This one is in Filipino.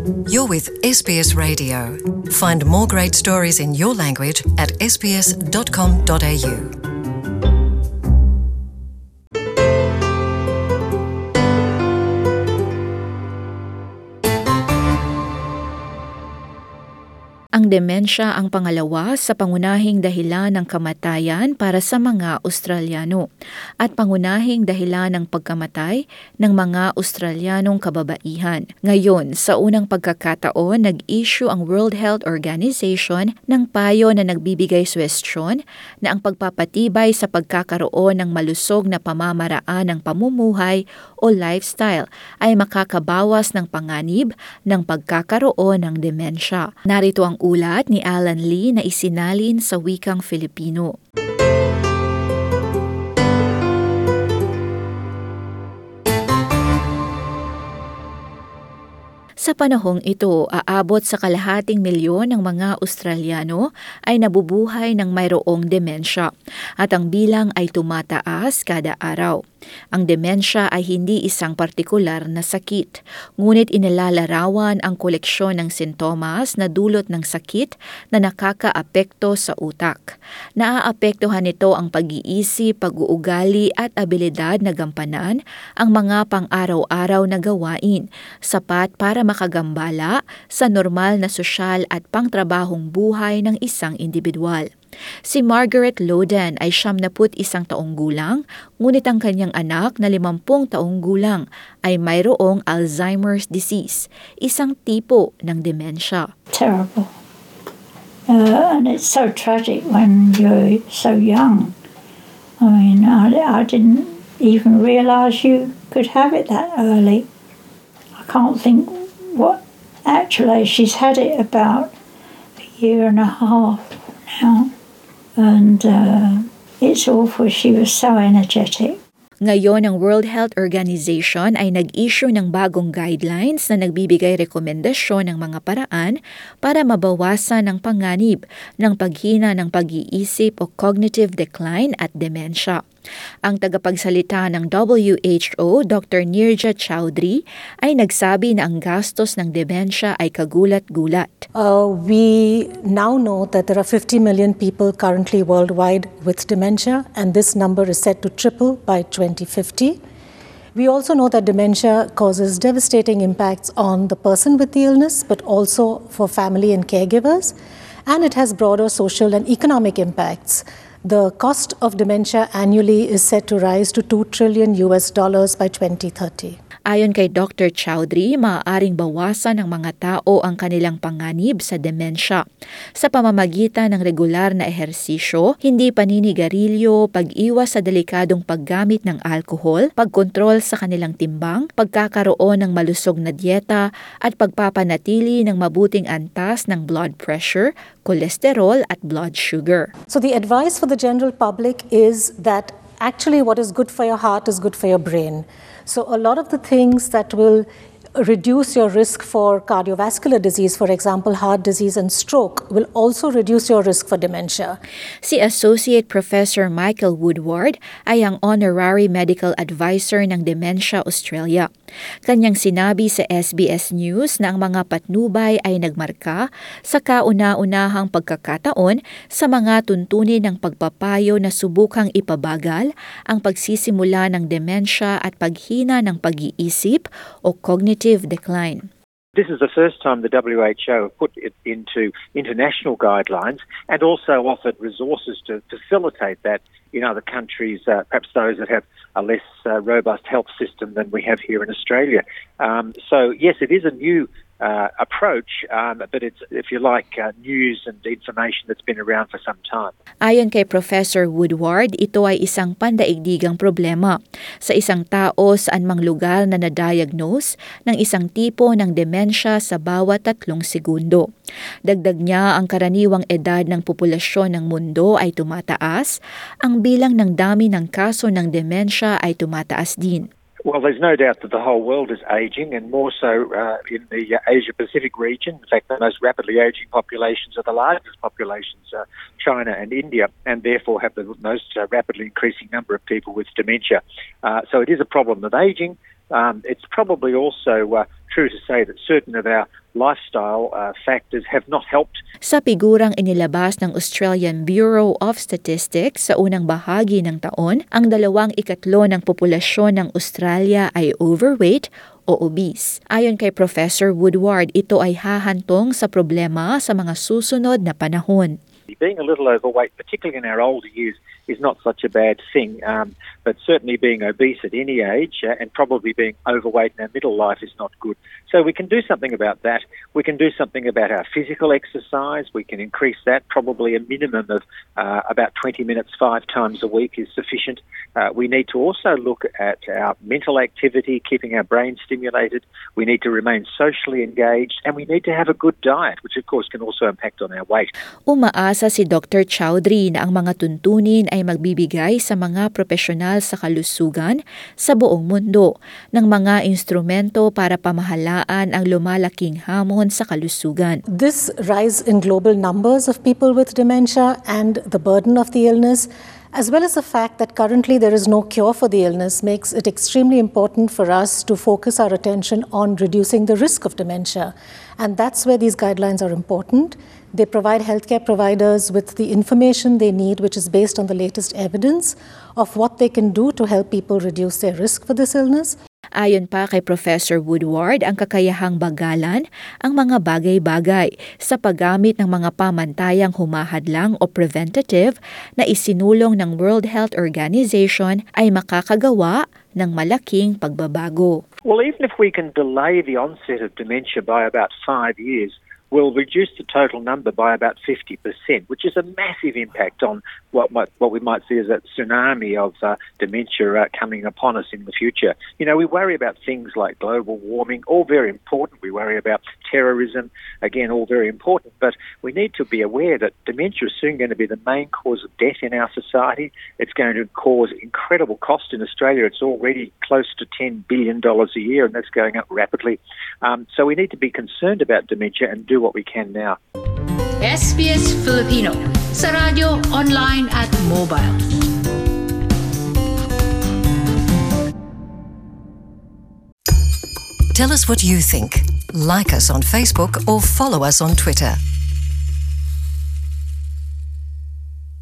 You're with SBS Radio. Find more great stories in your language at sbs.com.au. Ang demensya ang pangalawa sa pangunahing dahilan ng kamatayan para sa mga Australiano at pangunahing dahilan ng pagkamatay ng mga Australianong kababaihan. Ngayon, sa unang pagkakataon, nag-issue ang World Health Organization ng payo na nagbibigay suwestyon na ang pagpapatibay sa pagkakaroon ng malusog na pamamaraan ng pamumuhay o lifestyle ay makakabawas ng panganib ng pagkakaroon ng demensya. Narito ang ulat ni Alan Lee na isinalin sa wikang Filipino. Sa panahong ito, aabot sa 250,000 ng mga Australiano ay nabubuhay ng mayroong demensya at ang bilang ay tumataas kada araw. Ang demensya ay hindi isang partikular na sakit, ngunit inilalarawan ang koleksyon ng sintomas na dulot ng sakit na nakakaapekto sa utak. Naaapektuhan nito ang pag-iisip, pag-uugali at abilidad na gampanan ang mga pang-araw-araw na gawain, sapat para makagambala sa normal na sosyal at pangtrabahong buhay ng isang individual. Si Margaret Loden ay 71 taong gulang, ngunit ang kanyang anak na 50 taong gulang ay mayroong Alzheimer's disease, isang tipo ng demensya. Terrible. And it's so tragic when you're so young. I mean, I didn't even realise you could have it that early. I can't think what... Actually, she's had it about a year and a half now. And it's awful. She was so energetic. Ngayon, ang World Health Organization ay nag-issue ng bagong guidelines na nagbibigay rekomendasyon ng mga paraan para mabawasan ang panganib ng paghina ng pag-iisip o cognitive decline at demensya. Ang tagapagsalita ng WHO, Dr. Nirja Chowdhury, ay nagsabi na ang gastos ng demensya ay kagulat-gulat. We now know that there are 50 million people currently worldwide with dementia, and this number is set to triple by 2050. We also know that dementia causes devastating impacts on the person with the illness, but also for family and caregivers, and it has broader social and economic impacts. The cost of dementia annually is set to rise to $2 trillion by 2030. Ayon kay Dr. Chowdhury, maaaring bawasan ng mga tao ang kanilang panganib sa demensya sa pamamagitan ng regular na ehersisyo, hindi paninigarilyo, pag-iwas sa delikadong paggamit ng alkohol, pagkontrol sa kanilang timbang, pagkakaroon ng malusog na dieta at pagpapanatili ng mabuting antas ng blood pressure, cholesterol at blood sugar. So the advice for the general public is that actually what is good for your heart is good for your brain. So a lot of the things that will reduce your risk for cardiovascular disease, for example, heart disease and stroke, will also reduce your risk for dementia. Si Associate Professor Michael Woodward ay ang Honorary Medical Advisor ng Dementia Australia. Kanyang sinabi sa SBS News na ang mga patnubay ay nagmarka sa kauna-unahang pagkakataon sa mga tuntunin ng pagpapayo na subukang ipabagal ang pagsisimula ng demensya at paghina ng pag-iisip o cognitive decline. This is the first time the WHO have put it into international guidelines and also offered resources to facilitate that in other countries, perhaps those that have a less robust health system than we have here in Australia. So, yes, it is a new approach, but it's, if you like, news and information that's been around for some time. Ayon kay Professor Woodward, ito ay isang pandaigdigang problema sa isang tao sa anumang lugar na na-diagnose ng isang tipo ng demensya sa bawat 3 segundo. Dagdag niya, ang karaniwang edad ng populasyon ng mundo ay tumataas, ang bilang ng dami ng kaso ng demensya ay tumataas din. Well, there's no doubt that the whole world is ageing, and more so in the Asia-Pacific region. In fact, the most rapidly ageing populations are the largest populations, China and India, and therefore have the most rapidly increasing number of people with dementia. So it is a problem of ageing. It's probably also true to say that certain of our lifestyle factors have not helped. Sa figurang inilabas ng Australian Bureau of Statistics sa unang bahagi ng taon, ang 2/3 ng populasyon ng Australia ay overweight o obese. Ayon kay Professor Woodward, ito ay hahantong sa problema sa mga susunod na panahon. Being a little overweight, particularly in our older years, is not such a bad thing, but certainly being obese at any age and probably being overweight in our middle life is not good. So we can do something about that. We can do something about our physical exercise. We can increase that. Probably a minimum of about 20 minutes 5 times a week is sufficient. We need to also look at our mental activity, keeping our brain stimulated. We need to remain socially engaged, and we need to have a good diet, which of course can also impact on our weight. Umaasa si Dr. Chowdhury na ang mga tuntunin ay magbibigay sa mga profesional sa kalusugan sa buong mundo ng mga instrumento para pamahalaan ang lumalaking hamon sa kalusugan. This rise in global numbers of people with dementia and the burden of the illness, as well as the fact that currently there is no cure for the illness, makes it extremely important for us to focus our attention on reducing the risk of dementia. And that's where these guidelines are important. They provide healthcare providers with the information they need, which is based on the latest evidence of what they can do to help people reduce their risk for this illness. Ayon pa kay Professor Woodward, ang kakayahang bagalan ang mga bagay-bagay sa paggamit ng mga pamantayang humahadlang o preventative na isinulong ng World Health Organization ay makakagawa ng malaking pagbabago. Well, even if we can delay the onset of dementia by about 5 years, we'll reduce the total number by about 50%, which is a massive impact on what we might see as a tsunami of dementia coming upon us in the future. You know, we worry about things like global warming, all very important. We worry about terrorism, again, all very important. But we need to be aware that dementia is soon going to be the main cause of death in our society. It's going to cause incredible cost in Australia. It's already close to $10 billion a year, and that's going up rapidly. So we need to be concerned about dementia and do what we can now. SBS Filipino sa radyo, online at mobile. Tell us what you think. Like us on Facebook or follow us on Twitter.